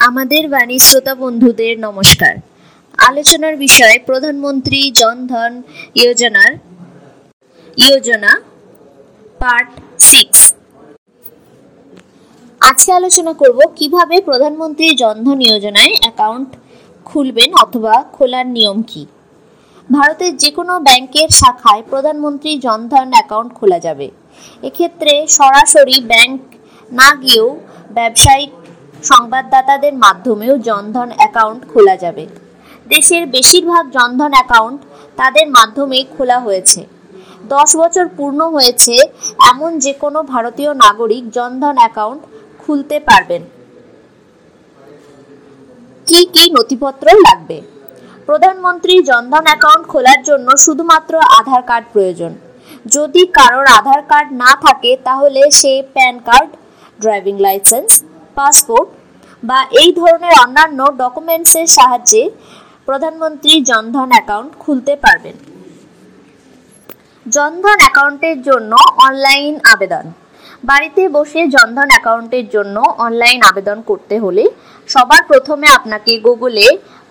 আমাদের বাণী শ্রোতা বন্ধুদের নমস্কার। আলোচনার বিষয় প্রধানমন্ত্রী জনধন যোজনা পার্ট 6। আজকে আলোচনা করব কিভাবে প্রধানমন্ত্রী জনধন যোজনায় অ্যাকাউন্ট খুলবেন অথবা খোলার নিয়ম কি। ভারতের যে কোনো ব্যাংকের শাখায় প্রধানমন্ত্রী জনধন অ্যাকাউন্ট খোলা যাবে। এক্ষেত্রে সরাসরি ব্যাংক না গিয়েও ব্যবসায়িক সংবাদদাতাদের মাধ্যমেও জনধন অ্যাকাউন্ট খোলা যাবে। দেশের বেশিরভাগ জনধন অ্যাকাউন্ট তাদের মাধ্যমেই খোলা হয়েছে। 10 বছর পূর্ণ হয়েছে এমন যে কোনো ভারতীয় নাগরিক জনধন অ্যাকাউন্ট খুলতে পারবেন। কি কি নথিপত্র লাগবে? প্রধানমন্ত্রী জনধন অ্যাকাউন্ট খোলার জন্য শুধুমাত্র আধার কার্ড প্রয়োজন। যদি কারোর আধার কার্ড না থাকে তাহলে সে PAN card, driving licence, passport বা এই ধরনের অন্যান্য ডকুমেন্টসের সাহায্যে প্রধানমন্ত্রী জনধন অ্যাকাউন্ট খুলতে পারবেন। জনধন অ্যাকাউন্টের জন্য অনলাইন আবেদন। বাড়িতে বসে জনধন অ্যাকাউন্টের জন্য অনলাইন আবেদন করতে হলে সবার প্রথমে আপনাকে গুগলে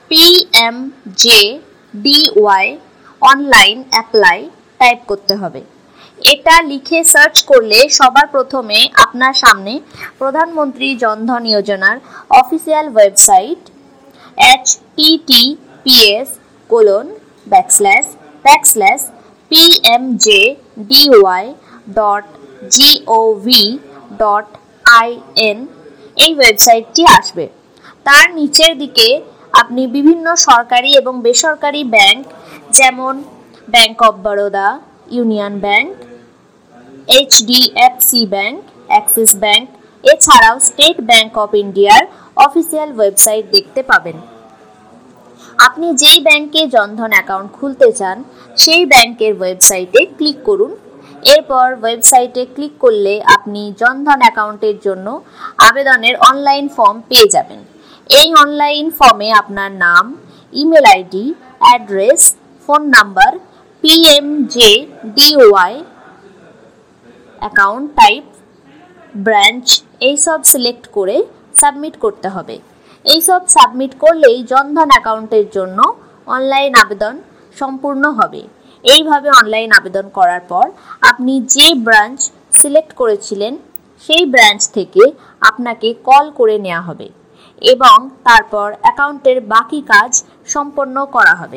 PMJDY অনলাইন অ্যাপ্লাই টাইপ করতে হবে। এটা লিখে সার্চ করলে সবার প্রথমে আপনার সামনে প্রধানমন্ত্রী জনধন যোজনার অফিসিয়াল ওয়েবসাইট https://pmjdy.gov.in এই ওয়েবসাইটটি আসবে। তার নিচের দিকে আপনি বিভিন্ন সরকারি এবং বেসরকারি ব্যাংক যেমন bank of Baroda, union bank, HDFC bank, Axis bank এছাড়াও স্টেট ব্যাংক অফ ইন্ডিয়ার অফিসিয়াল ওয়েবসাইট দেখতে পাবেন। আপনি যেই ব্যাংকে জনধন অ্যাকাউন্ট খুলতে চান সেই ব্যাংকের ওয়েবসাইটে ক্লিক করুন। এরপর ওয়েবসাইটে ক্লিক করলে আপনি জনধন অ্যাকাউন্টের জন্য আবেদনের অনলাইন ফর্ম পেয়ে যাবেন। এই অনলাইন ফর্মে আপনার নাম, email ID, address, phone number, PMJDY account type, branch এইসব সিলেক্ট করে সাবমিট করতে হবে। এইসব সাবমিট করলেই জনধন অ্যাকাউন্টের জন্য অনলাইন আবেদন সম্পূর্ণ হবে। এইভাবে অনলাইন আবেদন করার পর আপনি যে ব্রাঞ্চ সিলেক্ট করেছিলেন সেই ব্রাঞ্চ থেকে আপনাকে কল করে নেওয়া হবে এবং তারপর অ্যাকাউন্টের বাকি কাজ সম্পন্ন করা হবে।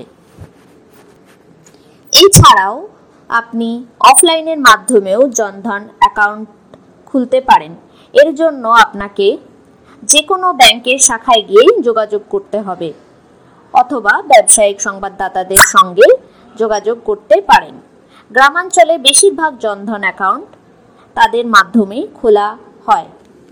এছাড়াও আপনি অফলাইনের মাধ্যমেও জনধন অ্যাকাউন্ট খুলতে পারেন। এর জন্য আপনাকে যে কোনো ব্যাংকের শাখায় গিয়ে যোগাযোগ করতে হবে অথবা ব্যবসায়িক সংবাদদাতাদের সঙ্গে যোগাযোগ করতে পারেন। গ্রামাঞ্চলে বেশিরভাগ জনধন অ্যাকাউন্ট তাদের মাধ্যমে খোলা হয়।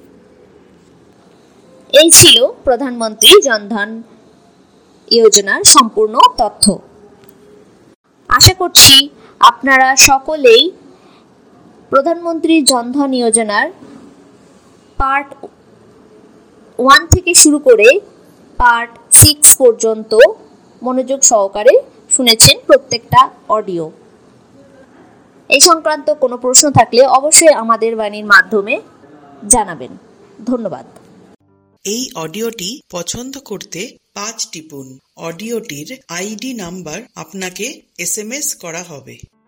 এই ছিল প্রধানমন্ত্রী জনধন যোজনার সম্পূর্ণ তথ্য। আশা করছি আপনারা সকলেই প্রধানমন্ত্রী জনধন যোজনার পার্ট 1 থেকে শুরু করে পার্ট 6 পর্যন্ত মনোযোগ সহকারে শুনেছেন প্রত্যেকটা অডিও। এই সংক্রান্ত কোনো প্রশ্ন থাকলে অবশ্যই আমাদের বাণীর মাধ্যমে জানাবেন। ধন্যবাদ। এই অডিওটি পছন্দ করতে 5 টিপুন। অডিওটির ID নাম্বার আপনাকে SMS করা হবে।